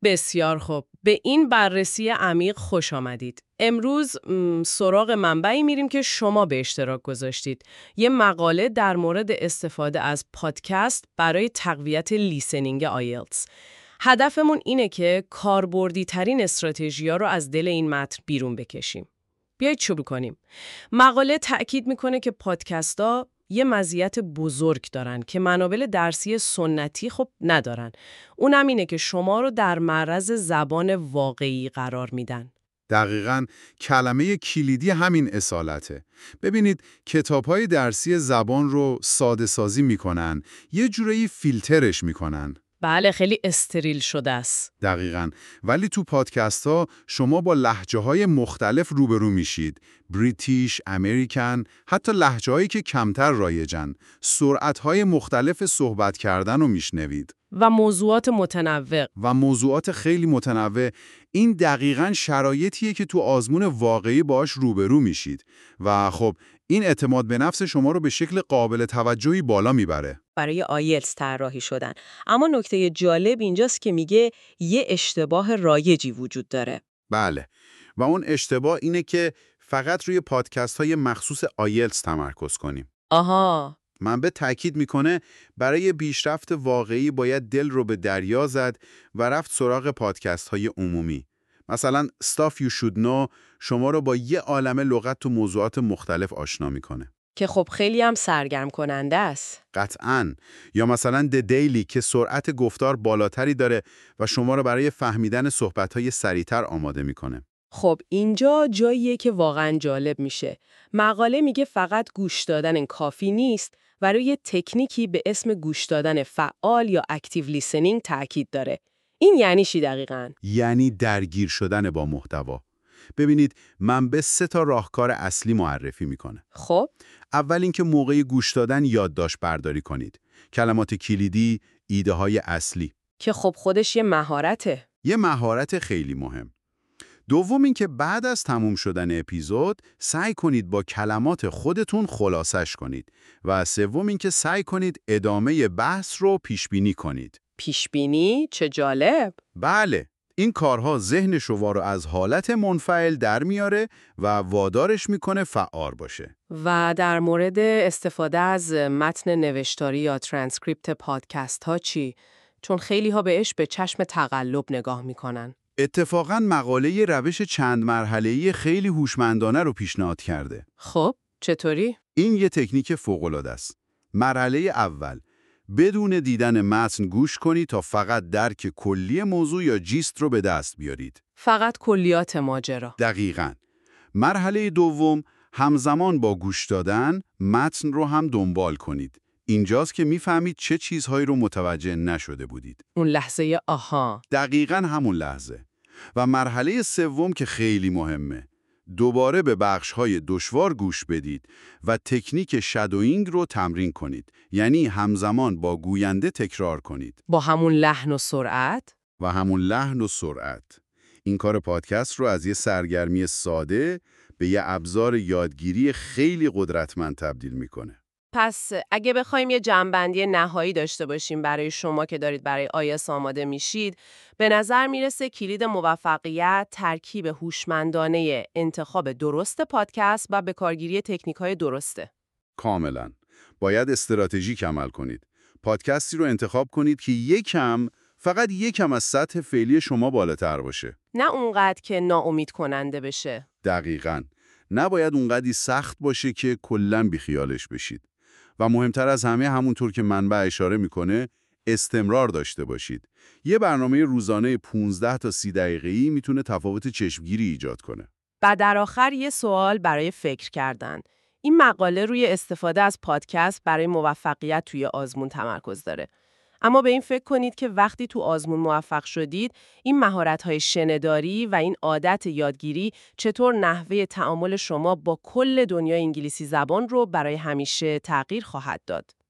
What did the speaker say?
بسیار خوب. به این بررسی عمیق خوش آمدید. امروز سراغ منبعی میریم که شما به اشتراک گذاشتید. یه مقاله در مورد استفاده از پادکست برای تقویت لیسنینگ آیلتس. هدفمون اینه که کاربردی ترین استراتژی‌ها رو از دل این متن بیرون بکشیم. بیایید شروع کنیم. مقاله تأکید میکنه که پادکست‌ها یه مزیت بزرگ دارن که منابع درسی سنتی خب ندارن. اونم اینه که شما رو در معرض زبان واقعی قرار میدن. دقیقاً کلمه کلیدی همین اصالته. ببینید کتاب‌های درسی زبان رو ساده سازی میکنن، یه جورایی فیلترش میکنن. بله، خیلی استریل شده است. دقیقاً. ولی تو پادکست ها شما با لهجه‌های مختلف روبرو میشید. بریتیش، امریکن، حتی لهجه‌هایی که کمتر رایجن. سرعت‌های مختلف صحبت کردن رو میشنوید. و موضوعات متنوع. و موضوعات خیلی متنوع. این دقیقاً شرایطیه که تو آزمون واقعی باهاش روبرو میشید. و خب این اعتماد به نفس شما رو به شکل قابل توجهی بالا میبره. برای آیلتس طراحی شدن. اما نکته جالب اینجاست که میگه یه اشتباه رایجی وجود داره. بله. و اون اشتباه اینه که فقط روی پادکست های مخصوص آیلتس تمرکز کنیم. آها. منبع تأکید میکنه برای پیشرفت واقعی باید دل رو به دریا زد و رفت سراغ پادکست های عمومی. مثلا Stuff You Should Know شما رو با یه عالمه لغت تو موضوعات مختلف آشنا میکنه. که خب خیلی هم سرگرم کننده است. قطعاً. یا مثلا The Daily که سرعت گفتار بالاتری داره و شما رو برای فهمیدن صحبت‌های سریعتر آماده میکنه. خب اینجا جاییه که واقعا جالب میشه. مقاله میگه فقط گوش دادن کافی نیست و روی تکنیکی به اسم گوش دادن فعال یا اکتیو لیسنینگ تاکید داره. این یعنی چی دقیقاً؟ یعنی درگیر شدن با محتوا. ببینید منبع 3 راهکار اصلی معرفی میکنه. خب اول اینکه موقع گوش دادن یادداشت برداری کنید. کلمات کلیدی، ایده های اصلی. که خب خودش یه مهارته. یه مهارت خیلی مهم. دوم اینکه بعد از تموم شدن اپیزود سعی کنید با کلمات خودتون خلاصش کنید. و سوم اینکه سعی کنید ادامه بحث رو پیش بینی کنید. پیش بینی؟ چه جالب. بله. این کارها ذهن شما رو از حالت منفعل در میاره و وادارش میکنه فعال باشه. و در مورد استفاده از متن نوشتاری یا ترانسکریپت پادکست ها چی؟ چون خیلی ها بهش به چشم تقلب نگاه میکنن. اتفاقاً مقاله روش چند مرحله‌ای خیلی هوشمندانه رو پیشنهاد کرده. خب چطوری؟ این یه تکنیک فوق‌العاده است. مرحله اول، بدون دیدن متن گوش کنید تا فقط درک کلی موضوع یا جیست رو به دست بیارید. فقط کلیات ماجرا. دقیقاً. مرحله دوم، همزمان با گوش دادن متن رو هم دنبال کنید. اینجاست که میفهمید چه چیزهایی رو متوجه نشده بودید. اون لحظه آها. دقیقاً همون لحظه. و مرحله سوم که خیلی مهمه. دوباره به بخش‌های دشوار گوش بدید و تکنیک شادوینگ رو تمرین کنید. یعنی همزمان با گوینده تکرار کنید. با همون لحن و سرعت؟ و همون لحن و سرعت. این کار پادکست رو از یه سرگرمی ساده به یه ابزار یادگیری خیلی قدرتمند تبدیل میکنه. پس اگه بخوایم یه جمع‌بندی نهایی داشته باشیم برای شما که دارید برای آیلتس آماده میشید، به نظر میرسه کلید موفقیت ترکیب هوشمندانه انتخاب درست پادکست و به کارگیری تکنیک‌های درسته. کاملا. باید استراتژیک عمل کنید. پادکستی رو انتخاب کنید که فقط یکم از سطح فعلی شما بالاتر باشه. نه اونقدر که ناامید کننده بشه. دقیقاً. نباید اونقدری سخت باشه که کلاً بیخیالش بشید. و مهمتر از همه همونطور که منبع اشاره میکنه استمرار داشته باشید. یه برنامه روزانه 15 تا 30 دقیقه‌ای میتونه تفاوت چشمگیری ایجاد کنه. و در آخر یه سوال برای فکر کردن. این مقاله روی استفاده از پادکست برای موفقیت توی آزمون تمرکز داره. اما به این فکر کنید که وقتی تو آزمون موفق شدید، این مهارت‌های شنیداری و این عادت یادگیری چطور نحوه تعامل شما با کل دنیای انگلیسی زبان رو برای همیشه تغییر خواهد داد.